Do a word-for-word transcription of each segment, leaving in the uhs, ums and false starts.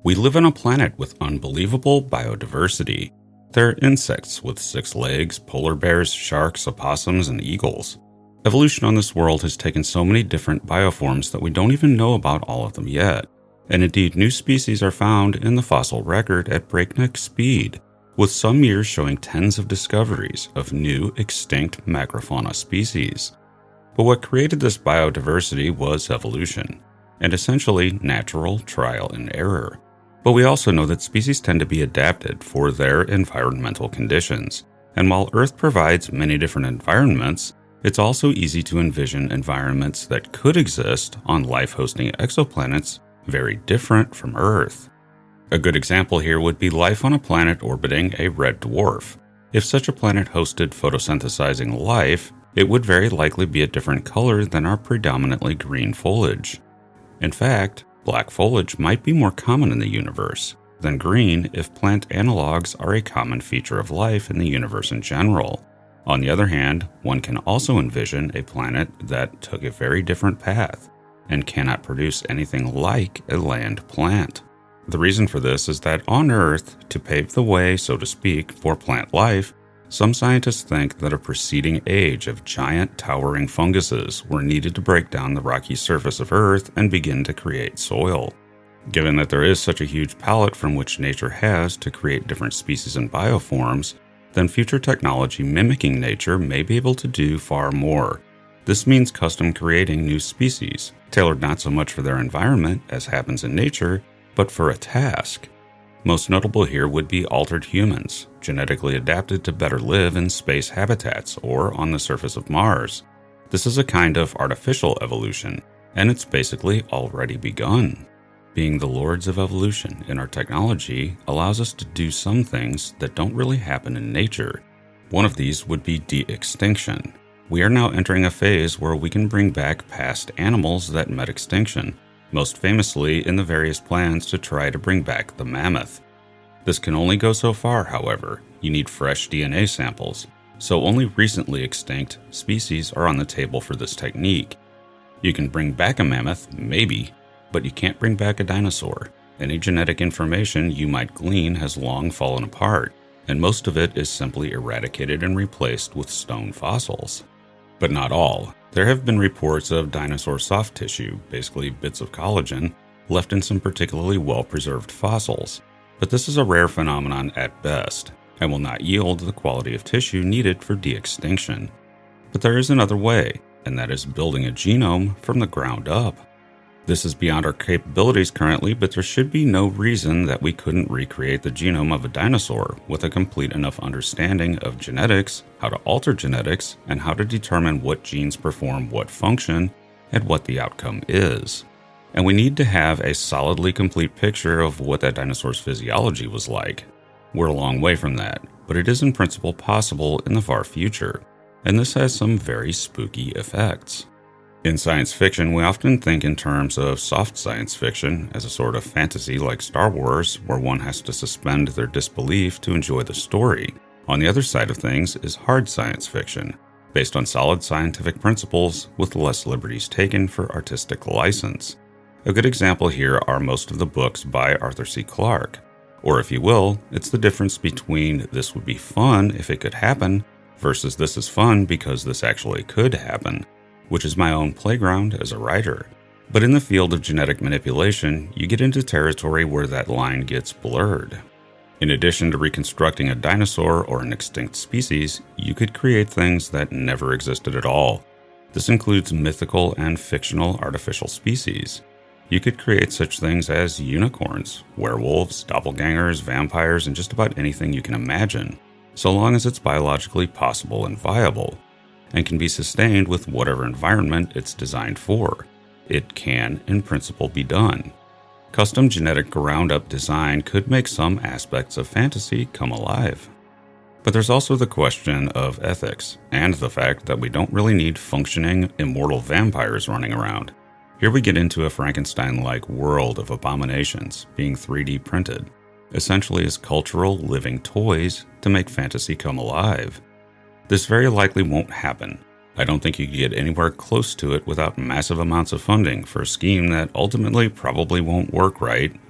We live on a planet with unbelievable biodiversity. There are insects with six legs, polar bears, sharks, opossums, and eagles. Evolution on this world has taken so many different bioforms that we don't even know about all of them yet. And indeed, new species are found in the fossil record at breakneck speed, with some years showing tens of discoveries of new extinct macrofauna species. But what created this biodiversity was evolution, and essentially natural trial and error. But we also know that species tend to be adapted for their environmental conditions, and while Earth provides many different environments, it's also easy to envision environments that could exist on life-hosting exoplanets very different from Earth. A good example here would be life on a planet orbiting a red dwarf. If such a planet hosted photosynthesizing life, it would very likely be a different color than our predominantly green foliage. In fact, black foliage might be more common in the universe than green if plant analogs are a common feature of life in the universe in general. On the other hand, one can also envision a planet that took a very different path and cannot produce anything like a land plant. The reason for this is that on Earth, to pave the way, so to speak, for plant life, some scientists think that a preceding age of giant towering funguses were needed to break down the rocky surface of Earth and begin to create soil. Given that there is such a huge palette from which nature has to create different species and bioforms, then future technology mimicking nature may be able to do far more. This means custom creating new species, tailored not so much for their environment as happens in nature, but for a task. Most notable here would be altered humans, genetically adapted to better live in space habitats or on the surface of Mars. This is a kind of artificial evolution, and it's basically already begun. Being the lords of evolution in our technology allows us to do some things that don't really happen in nature. One of these would be de-extinction. We are now entering a phase where we can bring back past animals that met extinction, most famously in the various plans to try to bring back the mammoth. This can only go so far, however. You need fresh D N A samples, so only recently extinct species are on the table for this technique. You can bring back a mammoth, maybe, but you can't bring back a dinosaur. Any genetic information you might glean has long fallen apart, and most of it is simply eradicated and replaced with stone fossils. But not all. There have been reports of dinosaur soft tissue, basically bits of collagen, left in some particularly well-preserved fossils. But this is a rare phenomenon at best, and will not yield the quality of tissue needed for de-extinction. But there is another way, and that is building a genome from the ground up. This is beyond our capabilities currently, but there should be no reason that we couldn't recreate the genome of a dinosaur with a complete enough understanding of genetics, how to alter genetics, and how to determine what genes perform what function and what the outcome is. And we need to have a solidly complete picture of what that dinosaur's physiology was like. We're a long way from that, but it is in principle possible in the far future, and this has some very spooky effects. In science fiction, we often think in terms of soft science fiction as a sort of fantasy like Star Wars, where one has to suspend their disbelief to enjoy the story. On the other side of things is hard science fiction, based on solid scientific principles with less liberties taken for artistic license. A good example here are most of the books by Arthur C. Clarke. Or if you will, it's the difference between this would be fun if it could happen versus this is fun because this actually could happen, which is my own playground as a writer. But in the field of genetic manipulation, you get into territory where that line gets blurred. In addition to reconstructing a dinosaur or an extinct species, you could create things that never existed at all. This includes mythical and fictional artificial species. You could create such things as unicorns, werewolves, doppelgangers, vampires, and just about anything you can imagine, so long as it's biologically possible and viable, and can be sustained with whatever environment it's designed for. It can, in principle, be done. Custom genetic ground-up design could make some aspects of fantasy come alive. But there's also the question of ethics, and the fact that we don't really need functioning, immortal vampires running around. Here we get into a Frankenstein-like world of abominations being three D printed, essentially as cultural living toys to make fantasy come alive. This very likely won't happen. I don't think you could get anywhere close to it without massive amounts of funding for a scheme that ultimately probably won't work right,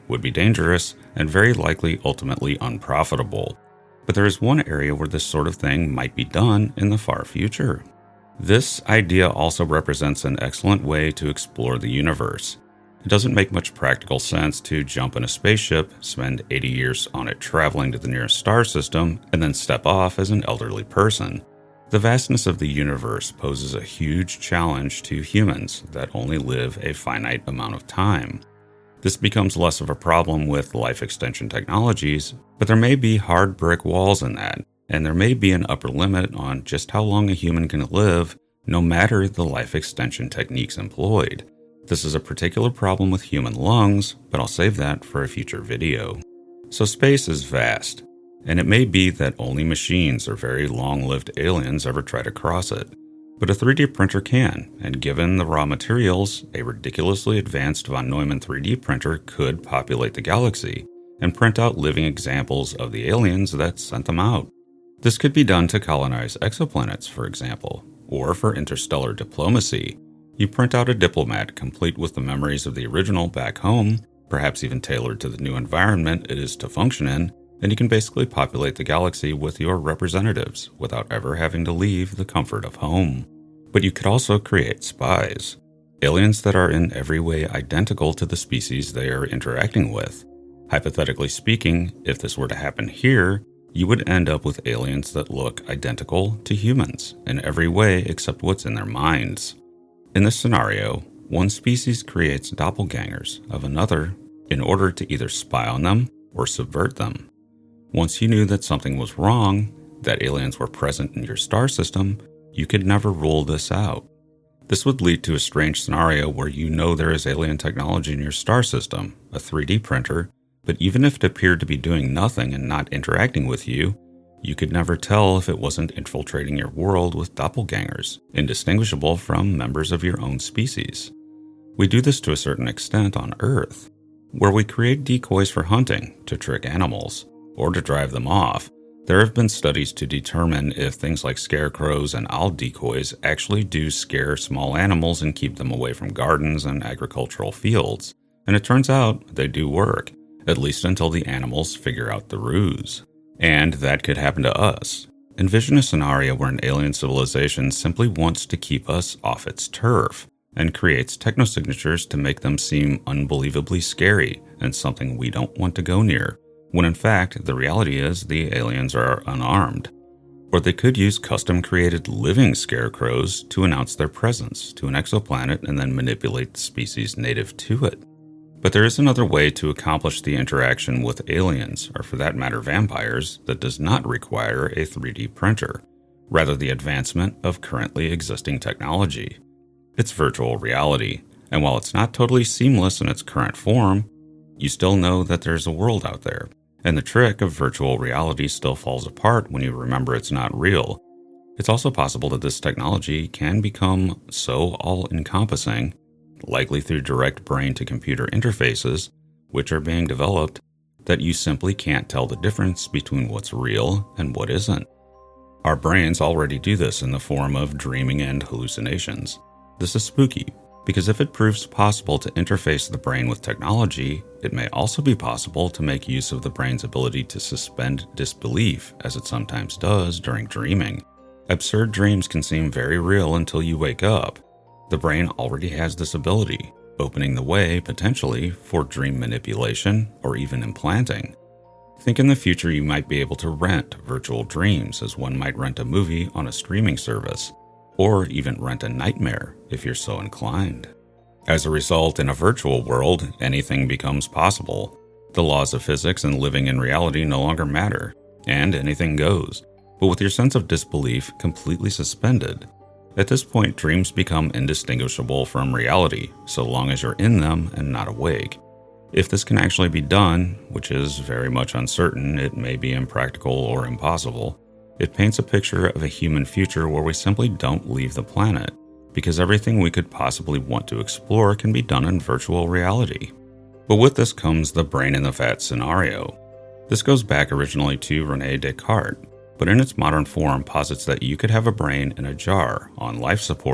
would be dangerous, and very likely ultimately unprofitable. But there is one area where this sort of thing might be done in the far future. This idea also represents an excellent way to explore the universe. It doesn't make much practical sense to jump in a spaceship, spend eighty years on it traveling to the nearest star system, and then step off as an elderly person. The vastness of the universe poses a huge challenge to humans that only live a finite amount of time. This becomes less of a problem with life extension technologies, but there may be hard brick walls in that, and there may be an upper limit on just how long a human can live, no matter the life extension techniques employed. This is a particular problem with human lungs, but I'll save that for a future video. So space is vast, and it may be that only machines or very long-lived aliens ever try to cross it. But a three D printer can, and given the raw materials, a ridiculously advanced von Neumann three D printer could populate the galaxy and print out living examples of the aliens that sent them out. This could be done to colonize exoplanets, for example, or for interstellar diplomacy. You print out a diplomat complete with the memories of the original back home, perhaps even tailored to the new environment it is to function in, and you can basically populate the galaxy with your representatives without ever having to leave the comfort of home. But you could also create spies, aliens that are in every way identical to the species they are interacting with. Hypothetically speaking, if this were to happen here, you would end up with aliens that look identical to humans in every way except what's in their minds. In this scenario, one species creates doppelgangers of another in order to either spy on them or subvert them. Once you knew that something was wrong, that aliens were present in your star system, you could never rule this out. This would lead to a strange scenario where you know there is alien technology in your star system, a three D printer, but even if it appeared to be doing nothing and not interacting with you, you could never tell if it wasn't infiltrating your world with doppelgangers, indistinguishable from members of your own species. We do this to a certain extent on Earth, where we create decoys for hunting to trick animals, or to drive them off. There have been studies to determine if things like scarecrows and owl decoys actually do scare small animals and keep them away from gardens and agricultural fields, and it turns out they do work, at least until the animals figure out the ruse. And that could happen to us. Envision a scenario where an alien civilization simply wants to keep us off its turf and creates technosignatures to make them seem unbelievably scary and something we don't want to go near, when in fact the reality is the aliens are unarmed. Or they could use custom-created living scarecrows to announce their presence to an exoplanet and then manipulate the species native to it. But there is another way to accomplish the interaction with aliens, or for that matter vampires, that does not require a three D printer, rather the advancement of currently existing technology. It's virtual reality, and while it's not totally seamless in its current form, you still know that there's a world out there, and the trick of virtual reality still falls apart when you remember it's not real. It's also possible that this technology can become so all-encompassing, likely through direct brain-to-computer interfaces, which are being developed, that you simply can't tell the difference between what's real and what isn't. Our brains already do this in the form of dreaming and hallucinations. This is spooky, because if it proves possible to interface the brain with technology, it may also be possible to make use of the brain's ability to suspend disbelief, as it sometimes does during dreaming. Absurd dreams can seem very real until you wake up. The brain already has this ability, opening the way, potentially, for dream manipulation or even implanting. Think in the future you might be able to rent virtual dreams as one might rent a movie on a streaming service, or even rent a nightmare if you're so inclined. As a result, in a virtual world, anything becomes possible. The laws of physics and living in reality no longer matter, and anything goes, but with your sense of disbelief completely suspended. At this point, dreams become indistinguishable from reality, so long as you're in them and not awake. If this can actually be done, which is very much uncertain, it may be impractical or impossible, it paints a picture of a human future where we simply don't leave the planet, because everything we could possibly want to explore can be done in virtual reality. But with this comes the brain in the vat scenario. This goes back originally to René Descartes, but in its modern form posits that you could have a brain in a jar on life support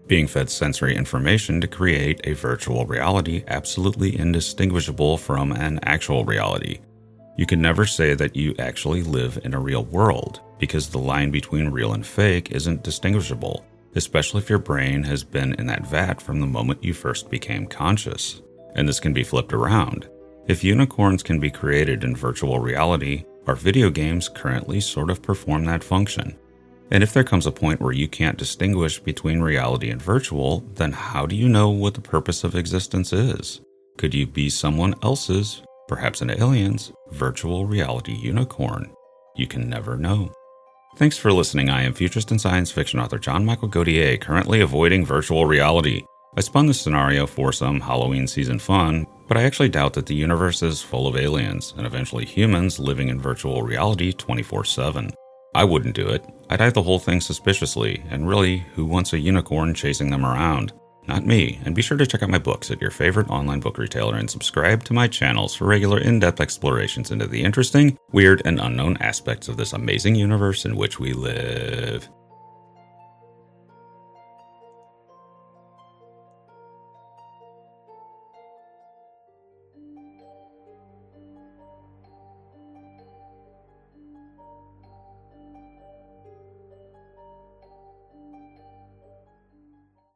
being fed sensory information to create a virtual reality absolutely indistinguishable from an actual reality. You can never say that you actually live in a real world, because the line between real and fake isn't distinguishable, especially if your brain has been in that vat from the moment you first became conscious. And this can be flipped around. If unicorns can be created in virtual reality, our video games currently sort of perform that function. And if there comes a point where you can't distinguish between reality and virtual, then how do you know what the purpose of existence is? Could you be someone else's, perhaps an alien's, virtual reality unicorn? You can never know. Thanks for listening. I am futurist and science fiction author John Michael Godier, currently avoiding virtual reality. I spun this scenario for some Halloween season fun, but I actually doubt that the universe is full of aliens and eventually humans living in virtual reality twenty-four seven. I wouldn't do it. I'd eye the whole thing suspiciously, and really, who wants a unicorn chasing them around? Not me. And be sure to check out my books at your favorite online book retailer and subscribe to my channels for regular in-depth explorations into the interesting, weird, and unknown aspects of this amazing universe in which we live.